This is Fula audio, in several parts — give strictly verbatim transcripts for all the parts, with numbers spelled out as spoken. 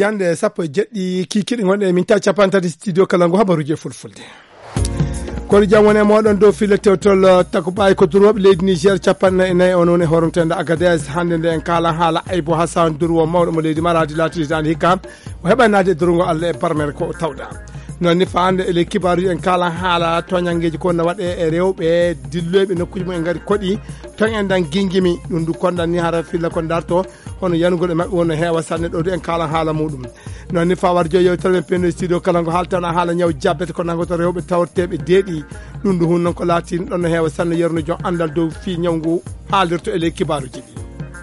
yande sappo e jeɗɗi kikiɗi gonɗe min taw capantati studio kala ngu habaruji fulfulde kono jam woni e moɗon dow file tewtol takuɓayi ko durwoɓe leydi Niger capanɗe e nayyi onon e horomtende Agadez hande nde en kala haala Aybo Hassan durwo mawɗo mo leydi Maradi latiditande hikka o heɓanade e durgo Allah e barmere ko tawɗa non ni fande ele kibaruji en kala haala toñangeji ko no waɗe e rewɓe dilloɓe nokkuji mum e gaari koɗi ton en dan gingimi ɗum du kondan ni hara filla ko darto hono yanugol e mabɓe wonno heewa sanne ɗo en kala haala muɗum non ni fawar jo yewtere pendo studio kala ngo haltana haala ñaw jabbete ko nangoto rewɓe tawteɓe deeɗi ɗum du hun non ko laati ɗon no heewa sanne yerno jon andal dow fi ñaw ngu haalirto ele kibaruji ɗi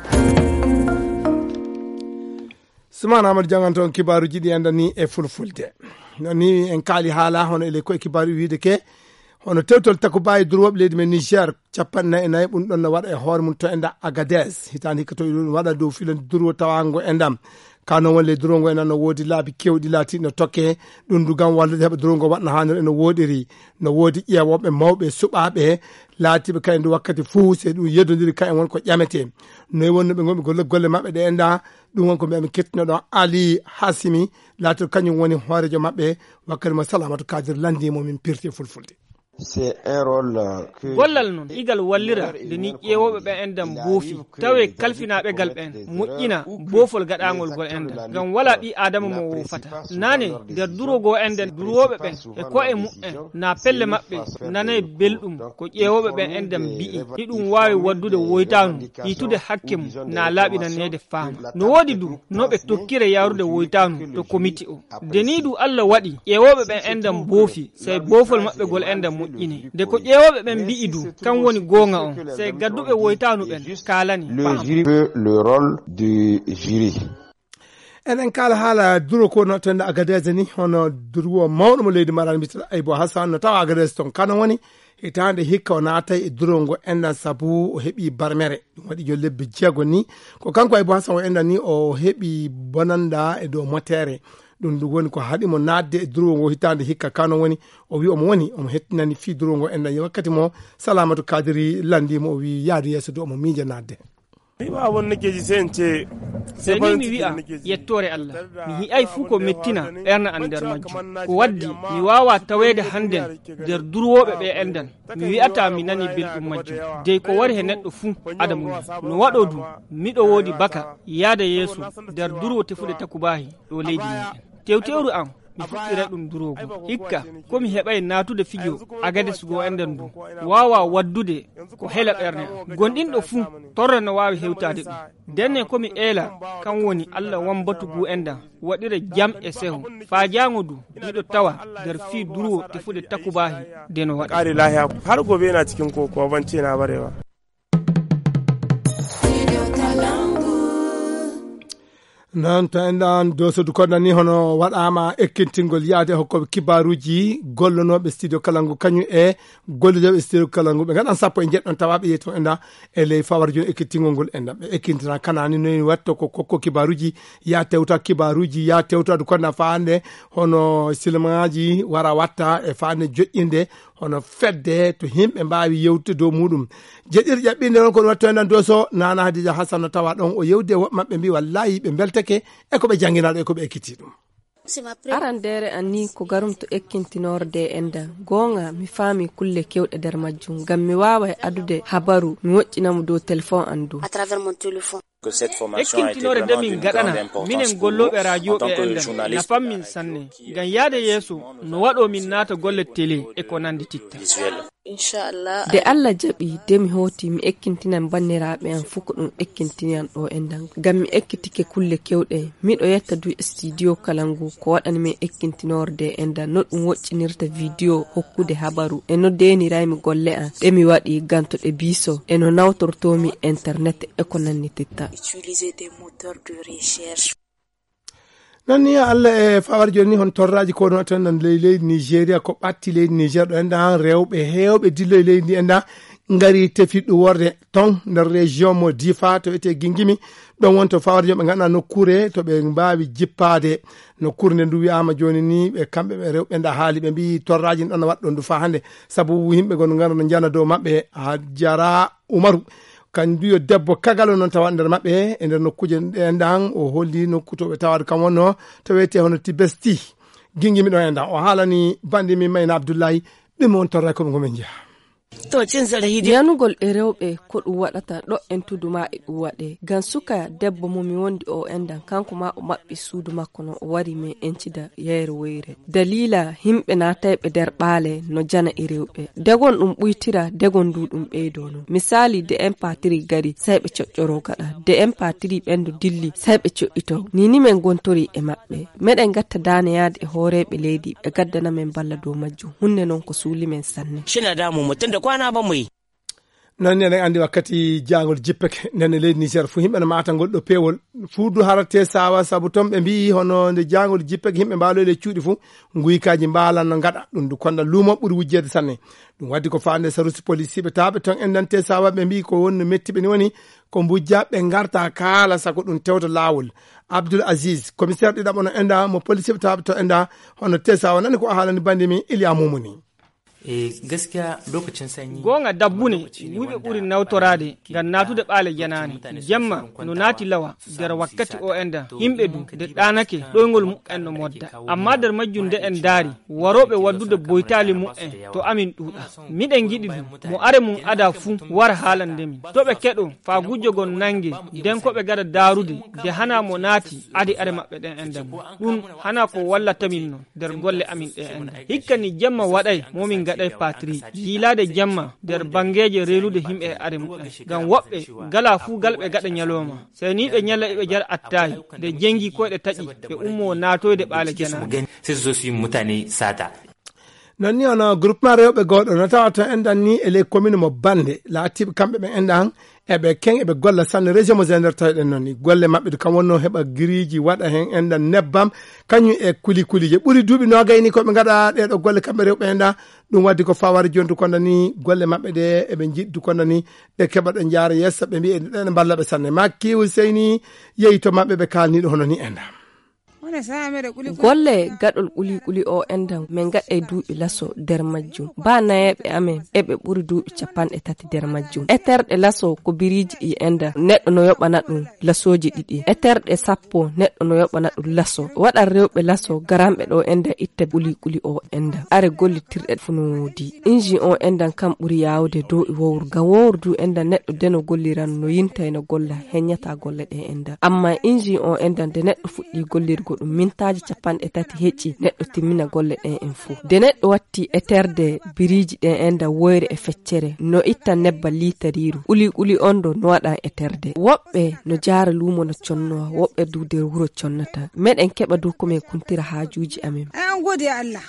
Soumana Amadou Diangan toon kibaruji ɗi andani e fulfulde noni en kaali haala hono ele koye kibaru wiide ke hono tewtol takubayi durwoɓe leydi men Niger capanɗe e nayyi ɓum ɗon no waɗa e hoore mum to enda Agadez hitande hikka to ɗum waɗa dow filan durwo tawango endam kano wonle durongo en no woodi laabi kewɗi laati no tokke ɗum du gam wallude heɓa durongo waɗno hannir eno woɗiri no woodi ƴeewoɓe mawɓe suɓaɓe laatiɓe kayen ndu wakkati fuu se ɗum yeddodiri kayen won ko ƴamete noyi wonno ɓe gonɓe golle golle maɓɓe ɗe enda ɗum won ko mbiyami kettino ɗon Ali Hasimi laati kañum woni hoorejo maɓɓe wakkati mo Salamatu Kadir landimo min pirti fulfulde c'est un rôle que gollal non igal wallira de ni ƴeewoɓe ɓe endam boofi tawe kalfinaɓe gal ɓen moƴƴina boofol gaɗangol gol enda ngam wala ɓi adama mo wofata nane nder durogo enden duroɓe ɓen e ko e mu'en na pelle maɓɓe nanayi belɗum ko ƴeewoɓe ɓen endam mbi'i ɗiɗum wawi waddude woytanu yitude hakke mum na laaɓinanede faama no woodi du noɓe tokkire yarude woytanu to comité o deni du Allah waɗi ƴeewoɓe ɓen endam boofi say boofol maɓɓe gol endam moƴƴini de ko ƴeewoɓe ɓen mbi'i du kan woni gonga on say gadduɓe woytanu ɓen kalani le jury peut le rôle du jury enen kala haala duro ko no tende Agadez ni hono durwo mawɗo mo leydi Maradi mbiteɗo Aybo Hassan no tawa Agadez ton kano woni hitande hikka o naatay e durongo endan sabu o heɓi barmere ɗum waɗi yo lebbi jeego ni ko kanko Aybo Hassan o endan ni o heɓi bonanda e dow motere ɗum ɗum woni ko haɗimo nadde e durongo hitande hikka kano woni o wi omo woni omo hettinani fi durongo endan yo wakkati mo Salamatu Kadiri landimo o wi yaadu yeeso do omo miija nadde ba won nakeji sen ce seni mi wi'a yettore Allah mi hi'ay fuu ko mettina ɓerna an nder majjum ko waddi mi wawa tawede hannden nder durwoɓe ɓe endan mi wi'ata mi nani belɗum majjum dey ko wari he neɗɗo fuu adamu no waɗo du miɗo woodi baka yaada yeeso nder durwo tefude takubahi ɗo leydi meɗen tewtewru am mi fuɗɗira ɗum durogo hikka komi heɓay natude fijo Agadez go enden du wawa waddude ko hela ɓerne gonɗinɗo fuu torre no wawi hewtade ɗum denne komi eela kan woni Allah wambatugu enda waɗira jam e seho fa jango du miɗo tawa nder fi durwo tefude takubahi de no waɗa ƙari lahiya har gobe yana cikin koko ban ce na barewa non to enɗan dosodu koɗɗa ni hono waɗama ekkintingol yaade hokkoɓe kibaruji gollonoɓe studio kala ngu kañum e gollidoɓe studio kala ngu ɓe gaɗan sappo e jeɗɗon tawaɓe yeeto enɗa e ley fawar joni ekkitingol ngol enɗam ɓe ekkintina kanani noyi watto ko kokko kibaruji ya tewta kibaruji ya tewtade koɗɗa fa hande hono silmaji wara watta e fa hande joƴƴinde hono fedde to himɓe mbawi yewtude dow muɗum jeɗir ƴaɓɓinde on kono watto enɗan doso Nana Hadija Hassan no tawa ɗon o yewde woɓɓe mabɓe mbi wallahi ɓe beltake e koɓe jangguinaɗo e koɓe ekkiti ɗum arandere anni ko garum to ekkintinorde enda gonga mi faami kulle kewɗe nder majjum ngam mi wawa adude habaru mi woƴƴinamo dow téléphone andu ekkintinore nde min gaɗana minen golloɓe radio ɓe endan nafan min sanne ngam yaade yeeso no waɗo min naata golle télé e ko nandi titta de Allah jaɓi de mi hoti mi ekkintinan banniraɓe an fuu ko ɗum ekkintinian ɗo endan ngam mi ekkitike kulle kewɗe miɗo yetta du studio kala ngu ko waɗani min ekkintinorde endan no ɗum woƴƴinirta vidéo hokkude habaru e no deniraymi golle an ɗe mi waɗi gantoɗe biso e no nawtortomi internet e ko nanni titta utiliser des moteurs de recherche. non ni Allah e fawar joni hon torraji ko no tan nan ley leydi Nigeria ko ɓatti leydi Niger ɗo enda rewɓe hewɓe dillo e leydi ndi enda ngari tefiɗɗo worde ton nder région mo Difa to wiyete Gingimi ɗon wonto fawar joni ɓe ganduɗa nokkure to ɓe mbawi jippade nokkure nde ndu wiyama joni ni ɓe kamɓe ɓe rewɓe nda haali ɓe mbi torraji ɗon no waɗɗon du fa hande saabu yimɓe gon gara no jana dow mabɓe ha jara Umaru kandu yo debbo kagalo non tawa nder mabbe e nder nokkuje endan o holli nokku to be tawade kam wonno to wete hono tibesti gingi mi do endan o halani bandi mi mayna Abdullahi dum on torra ko ngomen jiya to cin zarahidi yanugol e rewbe ko dum wadata do en tuduma e dum wade gan suka debbo mo mi wondi o endan kanko ma o mabbi suudu makko no o wari me encida yeere weyre dalila himbe na taybe der baale no jana e rewbe degon dum buytira degon du dum beydo no misali de empatry gari saybe coccoro gada de empatry bendo dilli saybe coito nini men gontori e mabbe meden gatta dane yaade e horebe leydi be gaddana men balla do majju hunne non ko suuli men sanne shina damu mutun da kwana ba muy non ne andi wakkati jangol jippeke nene leydi Niger fu himbe na mata gol do pewol fuudu harate sawa sabu tombe mbi hono de jangol jippeke himbe mbalo le cuudi fu nguyikaaji mbalan no ngada dum du konda lumo buri wujjede sanne dum waddi ko faande sarusi police be tabe ton endante sawa be mbi ko won mettibe ni woni ko mbujja be ngarta kala sako dum tewto lawol Abdul Aziz commissaire di dabono enda mo police be tabe to enda hono te sawa nani ko halani bandi mi Iliya Mumuni e gaskiya lokacin sanyi gonga dabbu ne wube burin nautorade gan natude bale janani jamma no nati lawa der wakkati o enda himbe du de danake doygol mu en no modda amma der majjunde en dari warobe waddude boytali mu en to amin duda miden gidi du mo are mun ada fu war halande mi to be kedo fa gujjo gon nangi den ko be gada darude de hana mo nati adi are mabbe den enda dum hana ko walla tamin no der golle amin de enda hikkani jamma wadai momin gadai patri lilade jamma der bangeje relude himbe are mu gam wobbe gala fu galbe gada nyaloma sai ni be nyalla be jar attai de jengi ko de taji be ummo nato de bale jana sai so su mutane sata nani ana groupement rewbe godo no tawata endan ni ele commune mo bande la tib kambe be endan ebe ken ebe golla san région mo zender tawden noni golle mabbe kam wonno heba giriji wada hen endan nebbam kanyu e kuli kuli je buri dubi no gayni ko be ngada de do golle kambe rewbe enda dum waddi ko fawar jontu kondani golle mabbe de ebe jiddu kondani de keba do jaara yessa be mbi en balla be sanne makki Husseini yeyto mabbe be kalni do hono ni enda golle gadol kuli kuli o endan men gadde duubi laso der majjum ba nayebe amen ebe buri duubi capanɗe tati der majjum eterde laso ko biriji e enda neddo no yobana dum lasoji didi eterde sappo neddo no yobana dum laso wada rewbe laso garambe do enda itte kuli kuli o enda are golli tirde funudi inji o endan kam buri yawde do e wowr ga wowrdu enda neddo deno golliran no yintayno golla henyata golle de enda amma inji o endan de neddo fuddi gollirgo dum mintaji capanɗe tati hecci neddo timmina golle den en fu de neddo watti eterde biriji den enda woyre e feccere no itta nebba litariru uli uli ondo no wada eterde wobbe no jaara lumo no conno wobbe du der wuro connata meden keba du ko men kuntira haajuji amen an gode Allah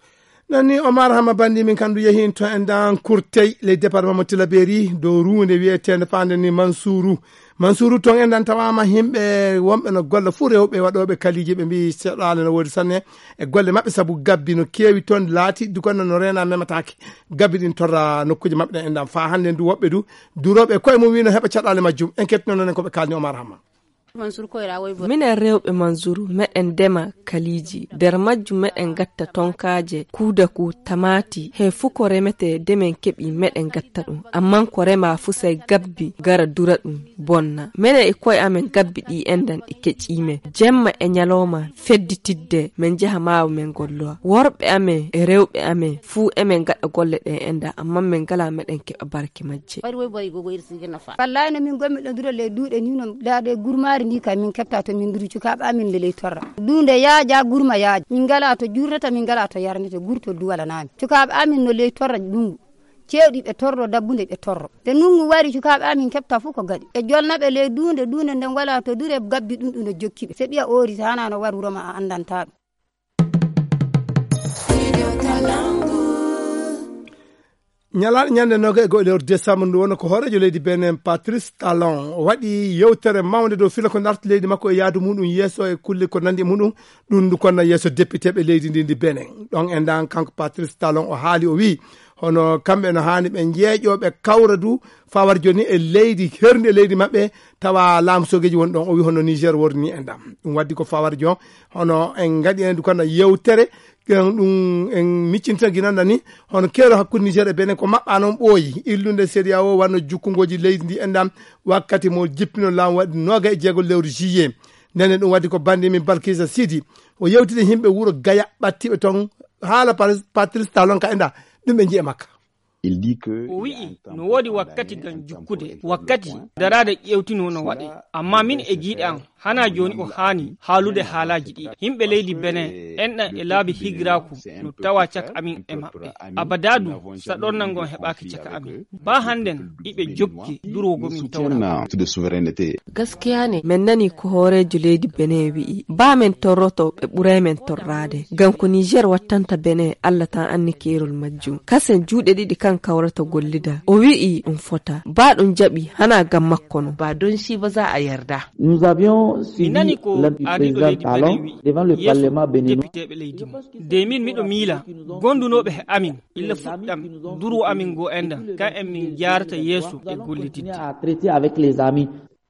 nani Omar Hama bandi min kandu yehin to endan kurtey le département mo Tilaberi do ruunde wi'ete fande ni Mansourou Mansourou ton endan tawama himbe wombe no golle fu rewbe wadobe kaliji be mbi sedale no wodi sanne e golle mabbe sabu gabbi no kewi ton laati du kono no rena memataki gabbi din torra nokkuje mabbe endan fa hande du wobbe du durobe koy mo wi no heba cadale majjum enquête non non ko be kalni Omar Hama Mansour ko ira way minen rewbe Mansour meden dema kaliji der majju meden gatta tonkaaje kuuda ku tamati he fuko remete demen kebi meden gatta dum amman ko rema fusay gabbi gara dura dum bonna menen e koy amen gabbi di endan di kecime jemma e nyaloma fedditidde men jaha maaw men gollo worbe amen e rewbe amen fu emen gadda golle de enda amman men gala meden ke barke majje bari way boy gogo irsi gena fa wallahi no min gommi do dura le duude ni no daade gurmaari ni ka min kepta to min duru cuka ba min le torra dunde yaaja gurma yaaja min gala to jurrata min gala to yarnete gurto duwala nami cuka ba min no le torra dungu ceedi be torro dabbunde be torro te nungu wari cuka ba min kepta fu ko gadi e jolnabe le dunde dunde den wala to dure gabbi dum dum jokkibe se biya ori sana no war wuroma andanta nyala nyande no go le décembre do wona ko horejo leydi Benin Patrice Talon wadi yewtere mawde do fila ko nart leydi makko e yaadu mudum yeso e kulle ko nandi mudum dum du konna yeso député be leydi ndi Benin don endan kanko Patrice Talon o haali o wi hono kambe no haani be jeejobe kawra du fawar joni e leydi hernde leydi mabbe tawa lamsogeji won don o wi hono Niger worni endam dum waddi ko fawar jon hono en ngadi en du konna yewtere gan ɗum en miccinta ginanda ni hono keero hakkude Niger e Benin ko maɓɓa noon ɓooyi illude C D A O wanno jukkungoji leydi ndi endam wakkati mo jippino laamu waɗi noga e jeegol lewru juillet ndene ɗum waddi ko bandi min Balkisa Sidi o yewtide himɓe wuro Gaya ɓattiɓe toon haala Patrice Talon ka enda ɗum ɓe jiye makka. Il dit que o wi'i no woodi wakkati gan jukkude wakkati darade ƴewtino no waɗe amma min e giiɗe an hana joni o haani haalude haalaji ɗi himɓe leydi Benin enɗan e laabi higiraku no tawa caka amin e maɓɓe abadadu saɗornal ngon heɓaki caka amin ba hannden iɓe jokki durwogo min tawna gaskiya ne min nani ko hoorejo leydi Benin wi'i ba men torroto ɓe ɓuray men torrade ngam ko Niger wattanta Benin Allah tan anni keerol majjum kasen juuɗe ɗiɗi kan kawrata gollida o wi'i ɗum fota ba ɗum jaɓi hana gam makko no ba don shi ba za a yarda. Nous avions suivi l'avis du président Talon devant le parlement béninois. De min miɗo miila gondunoɓe he amin illa fuɗɗam duru amin go enda ka en min jarata yeeso e gollitidde à traiter avec les amis.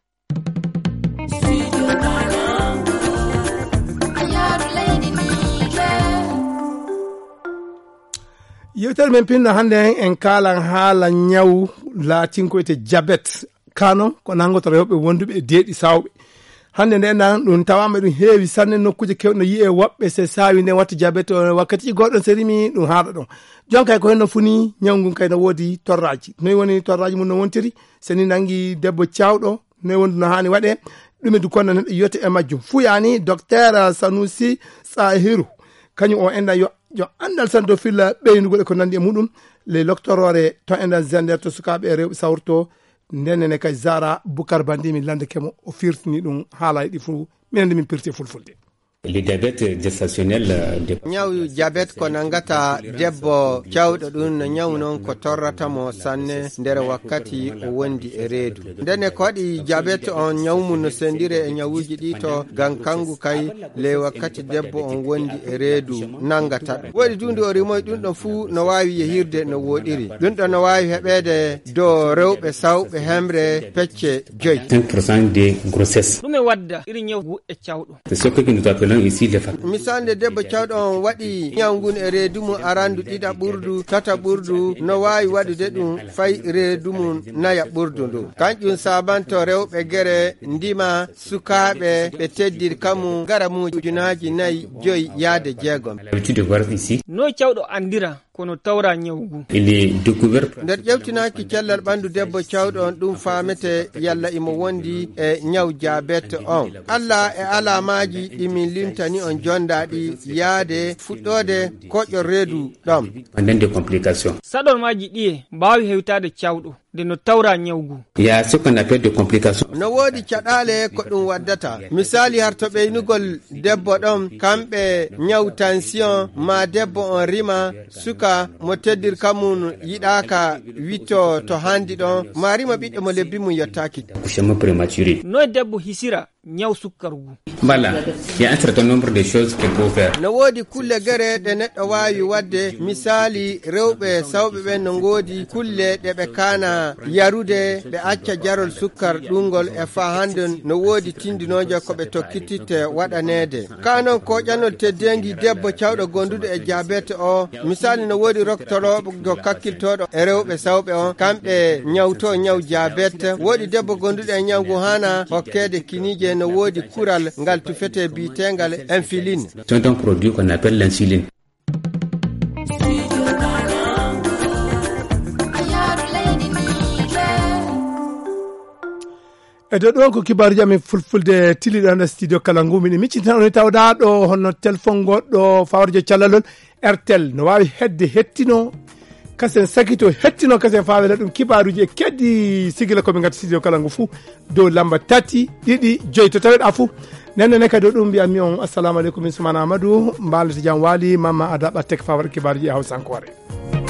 yewtere men pinno hande en kalan haala ñaw laatinkoyte diabete kano ko nangoto rewɓe wonduɓe e deeɗi sawɓe hande nde nan ɗum tawama ɗum heewi sanne nokkuje kewɗe no yiye woɓɓe se sawi nde watta diabete o wakkati goɗɗon so rimi ɗum haɗa ɗon jon kay ko henno funi ñaw ngun kay no woodi torraji noyi woni torraji mum no wontiri seni nangi debbo cawɗo noyi woni no hani waɗe ɗum e du konno neɗɗo yiyote e majjum fuyani docteur Sanusi Sahiru kañum o enda yo yo andal san do filla ɓeynugol e ko nandi e muɗum le doctorore to endan zender to sukaɓe e rewɓe sawrto ndennene kay Zara Boukar Bandi min lande kemo o firtini ɗum haala ɗi fu minen min pirti fulfulde. Le diabète gestationnel ñaw diabète ko nangata debbo cawɗo ɗum no ñaw noon ko torrata mo sanne nder wakkati o wondi e reedu ndene ko waɗi diabète on ñawmum no sendire e ñawuji ɗi to gam kangu kay le wakkati debbo on wondi e reedu nangata ɗum woɗi dunde o rimoy ɗum ɗon fuu no wawi yehirde no woɗiri ɗum ɗon no wawi heɓede dow rewɓe sawɓe hemre pecce joyi cinq pourcent de grossesse ɗum e wadda iri ñaw e cawɗo c'est ce que nous appelons ici les facteurs. Misande debbo cawɗo on waɗi ñawgun e reedu mum arandu ɗiɗa ɓurdu tata ɓurdu no wawi waɗude ɗum fay reedu mum naya ɓurdu ndu kanƴum sabanto rewɓe gere ndima sukaɓe ɓe teddiri kamu gara mu ujunaji nayyi joyi yaade jeegom. no cawɗo andira kono tawra ñawgu il est découvert nder ƴewtinaki cellal ɓandu debbo cawɗo on ɗum famete yalla imo wondi e ñaw diabete on Allah e alamaji ɗimin limtani on jondaɗi yaade fuɗɗode koƴo reedu ɗom pendant des complications saɗon maji ɗiye mbawi hewtade cawɗo de no tawra ñawgu il y a ce qu'on appelle des complications no woodi caɗale ko ɗum waddata misali har to ɓeynugol debbo ɗon kamɓe ñaw tension ma debbo on rima suka mo teddir kamum yiɗaka witto to handi ɗon ma rima ɓiɗɗo mo lebbi mum yettaki accouchement prématuré no debbo hisira ñaw sukkargu voilà il y a un certain nombre de choses qu'il faut faire no woodi kulle gere ɗe neɗɗo wawi wadde misali rewɓe sawɓe ɓen no ngoodi kulle ɗe ɓe kana yarude ɓe acca jarol sukkar ɗungol e fa hannden no woodi tindinoje ko ɓe tokkititte waɗanede kanon ko ƴanol teddengi debbo cawɗo gonduɗo e diabete o misali no woodi roktoroɓe kakkiltoɗo e rewɓe sawɓe on kamɓe ñawto ñaw diabete woodi debbo gonduɗo e ñawgu hana hokkede kinije no woodi kural ngal tufete bitengal insuline. C'est un produit qu'on appelle l'insuline. e do ɗon ko kibaruji amin fulfulde tiliɗo nder studio kala ngu min miccintan on tawɗa ɗo honno téléphone goɗɗo fawarjo callalol airtel no wawi hedde hettino kasen sakito hettino kasen fawela ɗum kibaruji e keddi sigila koɓe gati studio kala ngu fou dow lamba tati ɗiɗi joyi to taweɗa fou nennene kadi o ɗum mbiyatmi on assalamu aleykum min soumana amadou mbalata jam waali mamma ada ɓattek fawar kibaruji e hawsankore.